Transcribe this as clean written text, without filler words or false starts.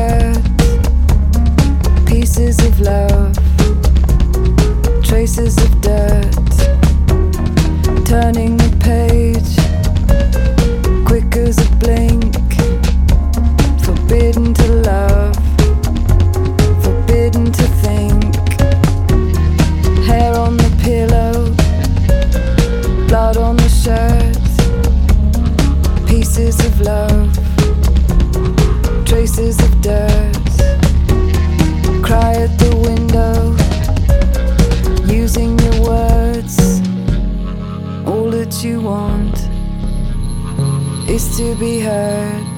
shirt, pieces of love, traces of dirt, turning the page, quick as a blink, forbidden to love, forbidden to think, hair on the pillow, blood on the shirt, pieces of love, traces of dirt, cry at the window, using your words. All that you want is to be heard.